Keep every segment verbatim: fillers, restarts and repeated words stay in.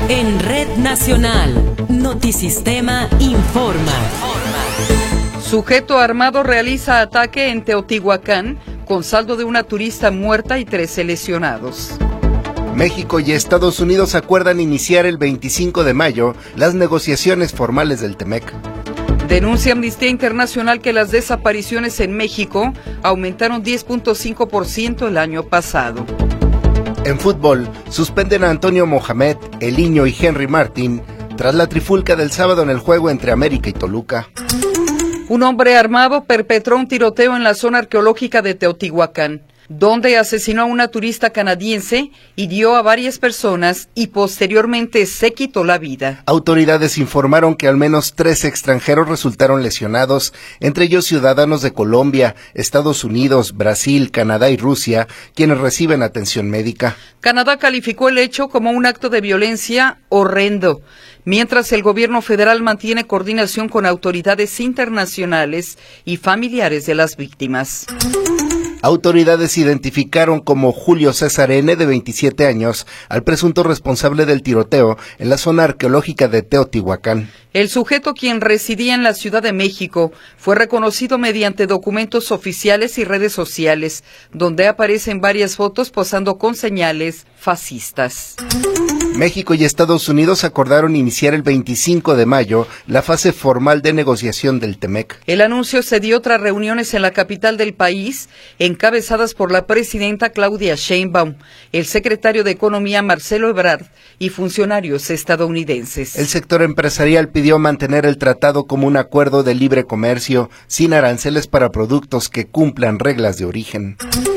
En Red Nacional, Notisistema informa. Sujeto armado realiza ataque en Teotihuacán con saldo de una turista muerta y trece lesionados. México y Estados Unidos acuerdan iniciar el veinticinco de mayo las negociaciones formales del T M E C. Denuncia Amnistía Internacional que las desapariciones en México aumentaron diez punto cinco por ciento el año pasado. En fútbol, suspenden a Antonio Mohamed, Eliño y Henry Martin tras la trifulca del sábado en el juego entre América y Toluca. Un hombre armado perpetró un tiroteo en la zona arqueológica de Teotihuacán, donde asesinó a una turista canadiense, hirió a varias personas y posteriormente se quitó la vida. Autoridades informaron que al menos tres extranjeros resultaron lesionados, entre ellos ciudadanos de Colombia, Estados Unidos, Brasil, Canadá y Rusia, quienes reciben atención médica. Canadá calificó el hecho como un acto de violencia horrendo, mientras el gobierno federal mantiene coordinación con autoridades internacionales y familiares de las víctimas. Autoridades identificaron como Julio César N., de veintisiete años, al presunto responsable del tiroteo en la zona arqueológica de Teotihuacán. El sujeto, quien residía en la Ciudad de México, fue reconocido mediante documentos oficiales y redes sociales, donde aparecen varias fotos posando con señales fascistas. México y Estados Unidos acordaron iniciar el veinticinco de mayo la fase formal de negociación del T M E C. El anuncio se dio tras reuniones en la capital del país, encabezadas por la presidenta Claudia Sheinbaum, el secretario de Economía Marcelo Ebrard y funcionarios estadounidenses. El sector empresarial pidió mantener el tratado como un acuerdo de libre comercio, sin aranceles para productos que cumplan reglas de origen.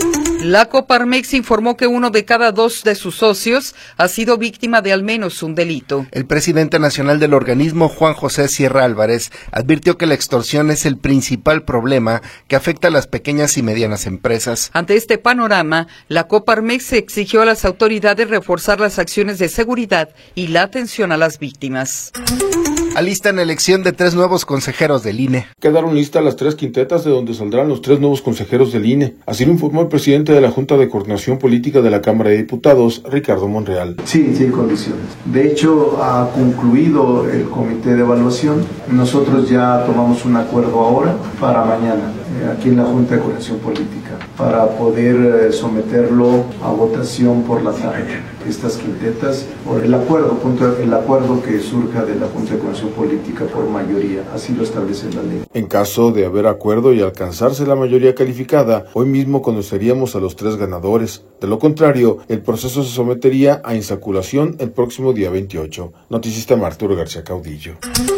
La Coparmex informó que uno de cada dos de sus socios ha sido víctima de al menos un delito. El presidente nacional del organismo, Juan José Sierra Álvarez, advirtió que la extorsión es el principal problema que afecta a las pequeñas y medianas empresas. Ante este panorama, la Coparmex exigió a las autoridades reforzar las acciones de seguridad y la atención a las víctimas. Alistan elección de tres nuevos consejeros del I N E. Quedaron listas las tres quintetas de donde saldrán los tres nuevos consejeros del I N E. Así lo informó el presidente de la Junta de Coordinación Política de la Cámara de Diputados, Ricardo Monreal. Sí, sí, condiciones. De hecho, ha concluido el comité de evaluación. Nosotros ya tomamos un acuerdo ahora para mañana, eh, aquí en la Junta de Coordinación Política, para poder eh, someterlo a votación por la tarde. Estas quintetas, por el acuerdo, punto, el acuerdo que surja de la Junta de Coordinación Política por mayoría, así lo establece la ley. En caso de haber acuerdo y alcanzarse la mayoría calificada, hoy mismo conoceríamos a los tres ganadores. De lo contrario, el proceso se sometería a insaculación el próximo día veintiocho. Noticista Arturo García Caudillo.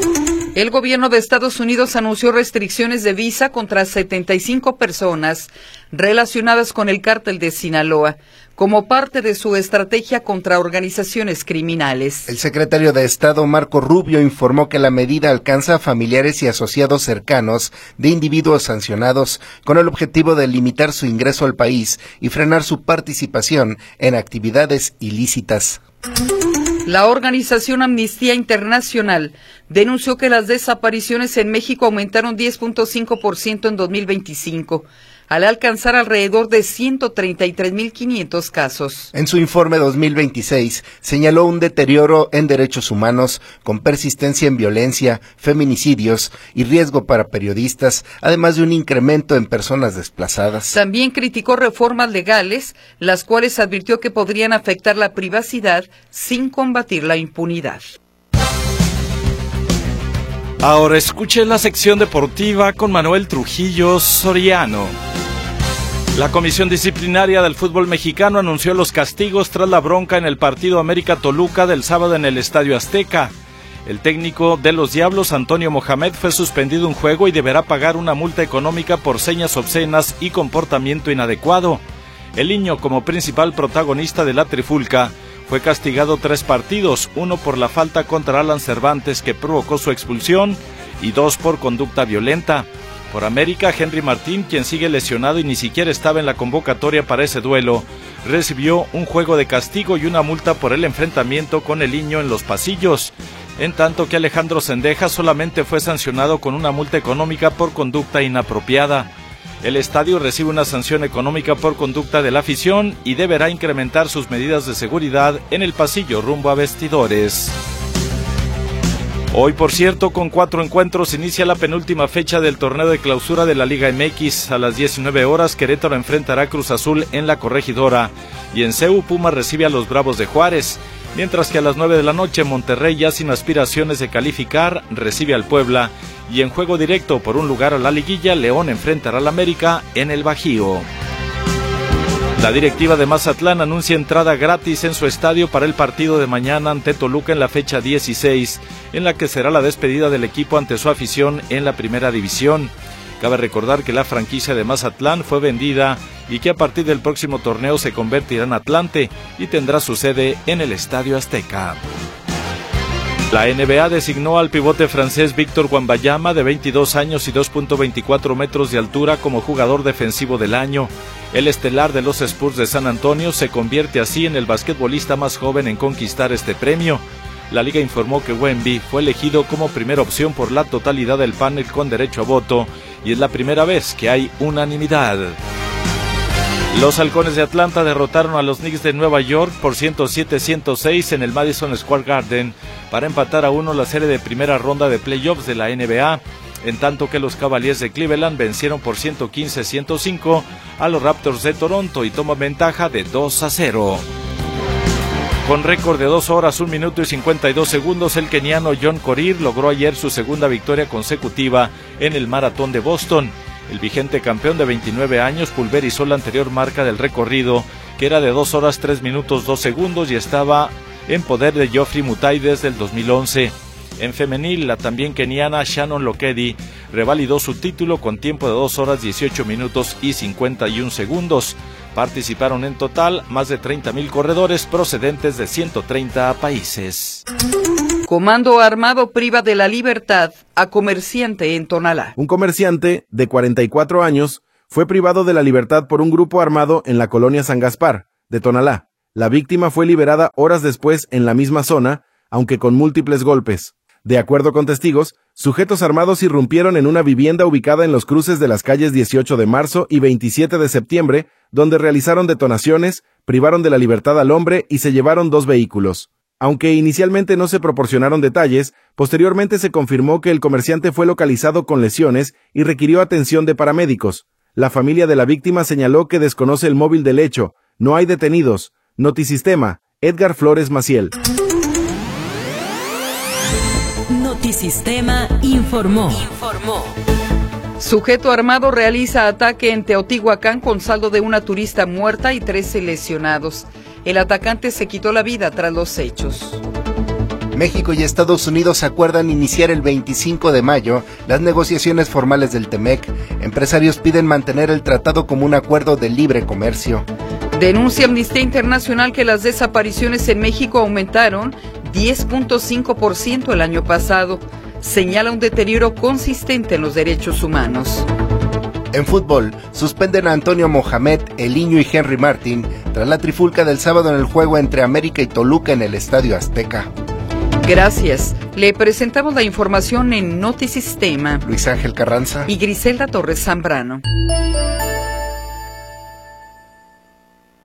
El gobierno de Estados Unidos anunció restricciones de visa contra setenta y cinco personas relacionadas con el cártel de Sinaloa, como parte de su estrategia contra organizaciones criminales. El secretario de Estado, Marco Rubio, informó que la medida alcanza a familiares y asociados cercanos de individuos sancionados, con el objetivo de limitar su ingreso al país y frenar su participación en actividades ilícitas. La organización Amnistía Internacional denunció que las desapariciones en México aumentaron diez punto cinco por ciento en dos mil veinticinco, al alcanzar alrededor de ciento treinta y tres mil quinientos casos. En su informe dos mil veintiséis señaló un deterioro en derechos humanos con persistencia en violencia, feminicidios y riesgo para periodistas, además de un incremento en personas desplazadas. También criticó reformas legales, las cuales advirtió que podrían afectar la privacidad sin combatir la impunidad. Ahora escuche la sección deportiva con Manuel Trujillo Soriano. La Comisión Disciplinaria del Fútbol Mexicano anunció los castigos tras la bronca en el partido América-Toluca del sábado en el Estadio Azteca. El técnico de los Diablos, Antonio Mohamed, fue suspendido un juego y deberá pagar una multa económica por señas obscenas y comportamiento inadecuado. El niño, como principal protagonista de la trifulca, fue castigado tres partidos, uno por la falta contra Alan Cervantes que provocó su expulsión y dos por conducta violenta. Por América, Henry Martín, quien sigue lesionado y ni siquiera estaba en la convocatoria para ese duelo, recibió un juego de castigo y una multa por el enfrentamiento con el niño en los pasillos, en tanto que Alejandro Cendejas solamente fue sancionado con una multa económica por conducta inapropiada. El estadio recibe una sanción económica por conducta de la afición y deberá incrementar sus medidas de seguridad en el pasillo rumbo a vestidores. Hoy, por cierto, con cuatro encuentros, inicia la penúltima fecha del torneo de clausura de la Liga M X. A las diecinueve horas, Querétaro enfrentará a Cruz Azul en La Corregidora. Y en C E U, Pumas recibe a los Bravos de Juárez. Mientras que a las nueve de la noche, Monterrey, ya sin aspiraciones de calificar, recibe al Puebla. Y en juego directo por un lugar a la liguilla, León enfrentará al América en el Bajío. La directiva de Mazatlán anuncia entrada gratis en su estadio para el partido de mañana ante Toluca en la fecha dieciséis, en la que será la despedida del equipo ante su afición en la primera división. Cabe recordar que la franquicia de Mazatlán fue vendida y que a partir del próximo torneo se convertirá en Atlante y tendrá su sede en el Estadio Azteca. La N B A designó al pivote francés Víctor Wembanyama, de veintidós años y dos punto veinticuatro metros de altura, como jugador defensivo del año. El estelar de los Spurs de San Antonio se convierte así en el basquetbolista más joven en conquistar este premio. La liga informó que Wemby fue elegido como primera opción por la totalidad del panel con derecho a voto y es la primera vez que hay unanimidad. Los Halcones de Atlanta derrotaron a los Knicks de Nueva York por ciento siete a ciento seis en el Madison Square Garden para empatar a uno la serie de primera ronda de playoffs de la N B A, en tanto que los Cavaliers de Cleveland vencieron por ciento quince a ciento cinco a los Raptors de Toronto y toman ventaja de dos a cero. Con récord de dos horas, un minuto y cincuenta y dos segundos, el keniano John Korir logró ayer su segunda victoria consecutiva en el Maratón de Boston. El vigente campeón de veintinueve años pulverizó la anterior marca del recorrido, que era de dos horas, tres minutos, dos segundos y estaba en poder de Geoffrey Mutai desde el dos mil once. En femenil, la también keniana Shannon Lokedi revalidó su título con tiempo de dos horas, dieciocho minutos y cincuenta y un segundos. Participaron en total más de treinta mil corredores procedentes de ciento treinta países. Comando armado priva de la libertad a comerciante en Tonalá. Un comerciante de cuarenta y cuatro años fue privado de la libertad por un grupo armado en la colonia San Gaspar, de Tonalá. La víctima fue liberada horas después en la misma zona, aunque con múltiples golpes. De acuerdo con testigos, sujetos armados irrumpieron en una vivienda ubicada en los cruces de las calles dieciocho de marzo y veintisiete de septiembre, donde realizaron detonaciones, privaron de la libertad al hombre y se llevaron dos vehículos. Aunque inicialmente no se proporcionaron detalles, posteriormente se confirmó que el comerciante fue localizado con lesiones y requirió atención de paramédicos. La familia de la víctima señaló que desconoce el móvil del hecho. No hay detenidos. Notisistema, Edgar Flores Maciel. Notisistema informó. Informó. Sujeto armado realiza ataque en Teotihuacán con saldo de una turista muerta y trece lesionados. El atacante se quitó la vida tras los hechos. México y Estados Unidos acuerdan iniciar el veinticinco de mayo las negociaciones formales del Temec. Empresarios piden mantener el tratado como un acuerdo de libre comercio. Denuncia Amnistía Internacional que las desapariciones en México aumentaron diez punto cinco por ciento el año pasado. Señala un deterioro consistente en los derechos humanos. En fútbol, suspenden a Antonio Mohamed, Eliño y Henry Martin tras la trifulca del sábado en el juego entre América y Toluca en el Estadio Azteca. Gracias. Le presentamos la información en Notisistema. Luis Ángel Carranza y Griselda Torres Zambrano.